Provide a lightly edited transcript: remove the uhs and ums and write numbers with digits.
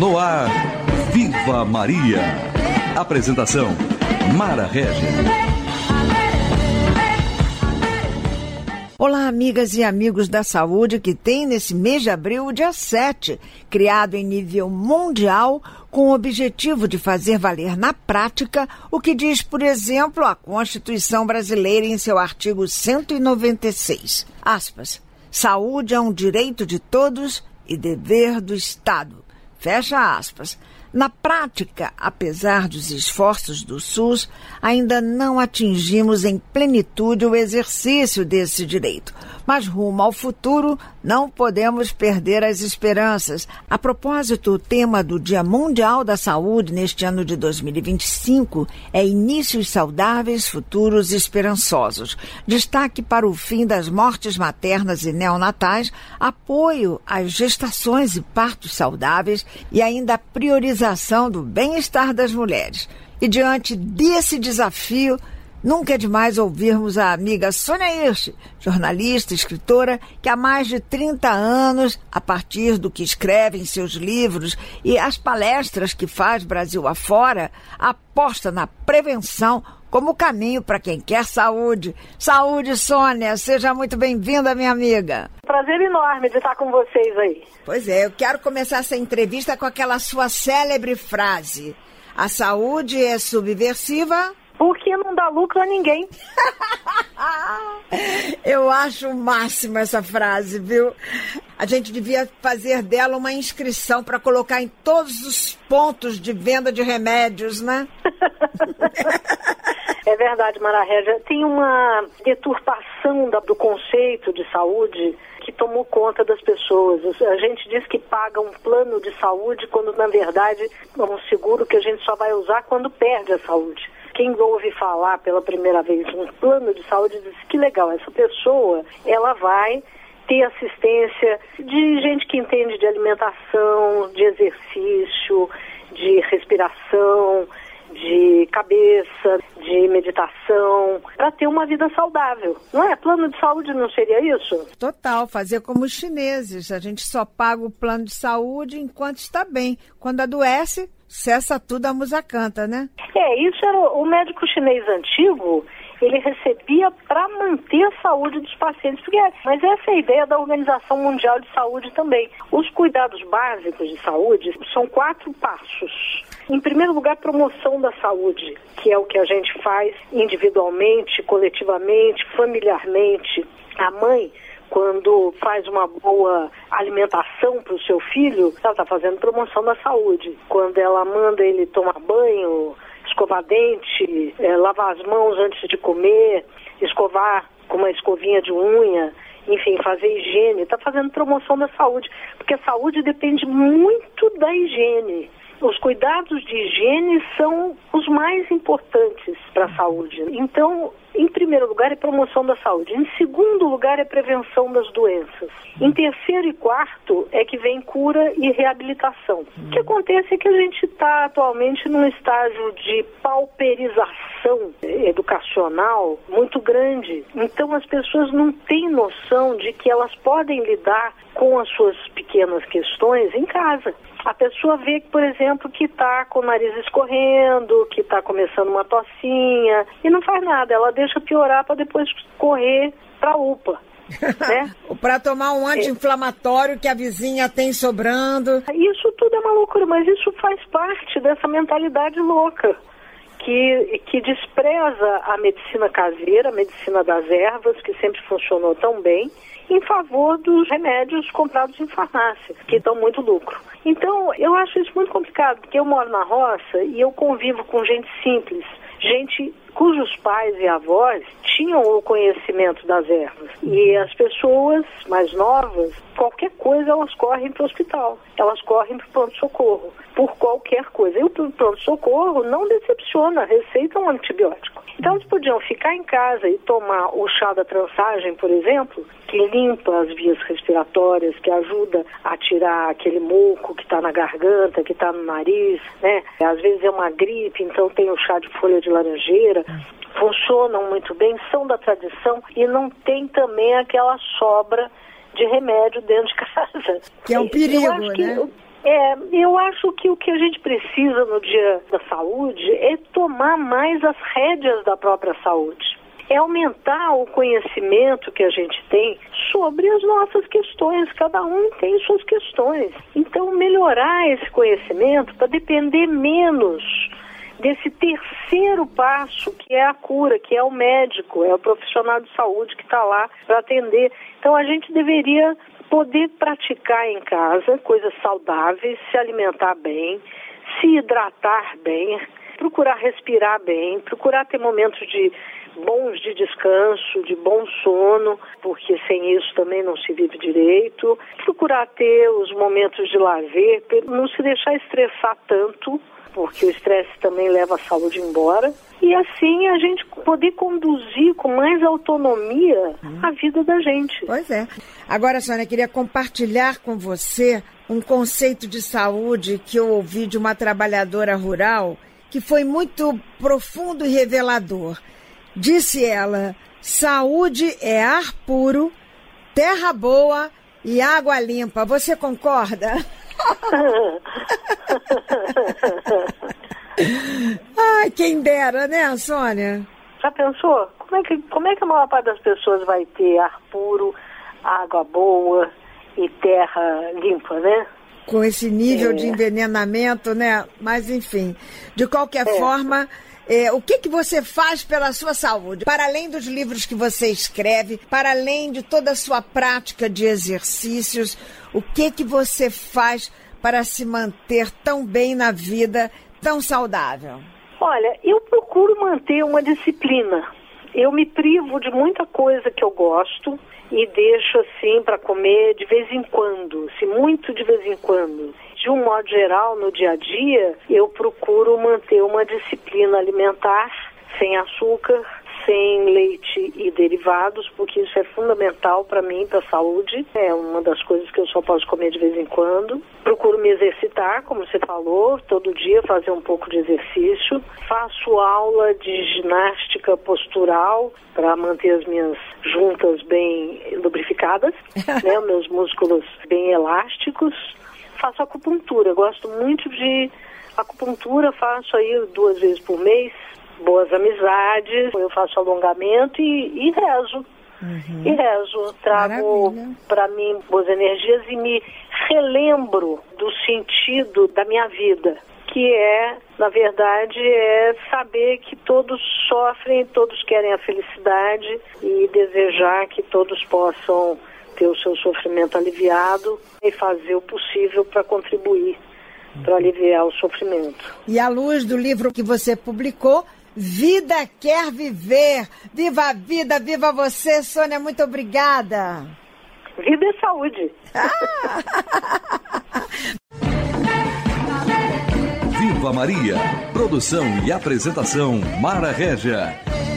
No ar, Viva Maria. Apresentação, Mara Regis. Olá, amigas e amigos da saúde, que tem nesse mês de abril o dia 7, criado em nível mundial com o objetivo de fazer valer na prática o que diz, por exemplo, a Constituição brasileira em seu artigo 196. Aspas, saúde é um direito de todos e dever do Estado. Fecha aspas. Na prática, apesar dos esforços do SUS, ainda não atingimos em plenitude o exercício desse direito. Mas rumo ao futuro, não podemos perder as esperanças. A propósito, o tema do Dia Mundial da Saúde neste ano de 2025 é Inícios Saudáveis, Futuros Esperançosos. Destaque para o fim das mortes maternas e neonatais, apoio às gestações e partos saudáveis e ainda a priorização do bem-estar das mulheres. E diante desse desafio, nunca é demais ouvirmos a amiga Sônia Hirsch, jornalista, escritora, que há mais de 30 anos, a partir do que escreve em seus livros e as palestras que faz Brasil afora, aposta na prevenção como caminho para quem quer saúde. Saúde, Sônia, seja muito bem-vinda, minha amiga. Prazer enorme de estar com vocês aí. Pois é, eu quero começar essa entrevista com aquela sua célebre frase. A saúde é subversiva porque não dá lucro a ninguém. Eu acho o máximo essa frase, viu? A gente devia fazer dela uma inscrição para colocar em todos os pontos de venda de remédios, né? É verdade, Mara Régia. Tem uma deturpação do conceito de saúde que tomou conta das pessoas. A gente diz que paga um plano de saúde quando, na verdade, é um seguro que a gente só vai usar quando perde a saúde. Quem ouve falar pela primeira vez um plano de saúde diz que legal, essa pessoa ela vai ter assistência de gente que entende de alimentação, de exercício, de respiração, de cabeça, de meditação, para ter uma vida saudável. Não é? Plano de saúde não seria isso? Total, fazer como os chineses. A gente só paga o plano de saúde enquanto está bem. Quando adoece, cessa tudo, a musa canta, né? Isso era o médico chinês antigo, ele recebia para manter a saúde dos pacientes. Mas essa é a ideia da Organização Mundial de Saúde também. Os cuidados básicos de saúde são 4 passos. Em primeiro lugar, promoção da saúde, que é o que a gente faz individualmente, coletivamente, familiarmente. A mãe, quando faz uma boa alimentação para o seu filho, ela está fazendo promoção da saúde. Quando ela manda ele tomar banho, escovar dente, lavar as mãos antes de comer, escovar com uma escovinha de unha, enfim, fazer higiene, está fazendo promoção da saúde, porque a saúde depende muito da higiene. Os cuidados de higiene são os mais importantes para a saúde. Então, em primeiro lugar, é promoção da saúde. Em segundo lugar, é prevenção das doenças. Em terceiro e quarto, é que vem cura e reabilitação. O que acontece é que a gente está atualmente num estágio de pauperização educacional muito grande. Então, as pessoas não têm noção de que elas podem lidar com as suas pequenas questões em casa. A pessoa vê, por exemplo, que está com o nariz escorrendo, que está começando uma tossinha, e não faz nada, ela deixa piorar para depois correr para a UPA. Né? Para tomar um anti-inflamatório que a vizinha tem sobrando. Isso tudo é uma loucura, mas isso faz parte dessa mentalidade louca que despreza a medicina caseira, a medicina das ervas, que sempre funcionou tão bem, em favor dos remédios comprados em farmácia, que dão muito lucro. Então, eu acho isso muito complicado, porque eu moro na roça e eu convivo com gente simples, gente cujos pais e avós tinham o conhecimento das ervas. E as pessoas mais novas, qualquer coisa, elas correm para o hospital, elas correm para o pronto-socorro, por qualquer coisa. E o pronto-socorro não decepciona, receita um antibiótico. Então, eles podiam ficar em casa e tomar o chá da trançagem, por exemplo, que limpa as vias respiratórias, que ajuda a tirar aquele muco que está na garganta, que está no nariz, né? Às vezes é uma gripe, então tem o chá de folha de laranjeira. Funcionam muito bem, são da tradição e não tem também aquela sobra de remédio dentro de casa. Que é um perigo, né? Eu acho que o que a gente precisa no Dia da Saúde é tomar mais as rédeas da própria saúde. É aumentar o conhecimento que a gente tem sobre as nossas questões. Cada um tem suas questões. Então, melhorar esse conhecimento para depender menos desse terceiro passo, que é a cura, que é o médico, é o profissional de saúde que está lá para atender. Então, a gente deveria poder praticar em casa coisas saudáveis, se alimentar bem, se hidratar bem, procurar respirar bem, procurar ter momentos bons de descanso, de bom sono, porque sem isso também não se vive direito. Procurar ter os momentos de lazer, não se deixar estressar tanto, porque o estresse também leva a saúde embora. E assim a gente poder conduzir com mais autonomia a vida da gente. Pois é. Agora, Sônia, queria compartilhar com você um conceito de saúde que eu ouvi de uma trabalhadora rural que foi muito profundo e revelador. Disse ela: saúde é ar puro, terra boa e água limpa. Você concorda? Ai, quem dera, né, Sônia? Já pensou? Como é que a maior parte das pessoas vai ter ar puro, água boa e terra limpa, né? Com esse nível de envenenamento, né? Mas, enfim, de qualquer forma, o que você faz pela sua saúde? Para além dos livros que você escreve, para além de toda a sua prática de exercícios, o que você faz para se manter tão bem na vida, tão saudável? Olha, eu procuro manter uma disciplina. Eu me privo de muita coisa que eu gosto e deixo assim para comer de vez em quando, se muito de vez em quando. De um modo geral, no dia a dia, eu procuro manter uma disciplina alimentar, sem açúcar, sem leite e derivados, porque isso é fundamental para mim, para a saúde. É uma das coisas que eu só posso comer de vez em quando. Procuro me exercitar, como você falou, todo dia fazer um pouco de exercício. Faço aula de ginástica postural para manter as minhas juntas bem lubrificadas, né, meus músculos bem elásticos. Faço acupuntura, gosto muito de acupuntura, faço aí 2 vezes por mês. Boas amizades, eu faço alongamento e rezo. E rezo, trago para mim boas energias e me relembro do sentido da minha vida, que na verdade, saber que todos sofrem, todos querem a felicidade e desejar que todos possam ter o seu sofrimento aliviado e fazer o possível para contribuir, para aliviar o sofrimento. E à luz do livro que você publicou, Vida Quer Viver. Viva a vida, viva você, Sônia, muito obrigada. Vida e saúde. Viva Maria. Produção e apresentação, Mara Régia.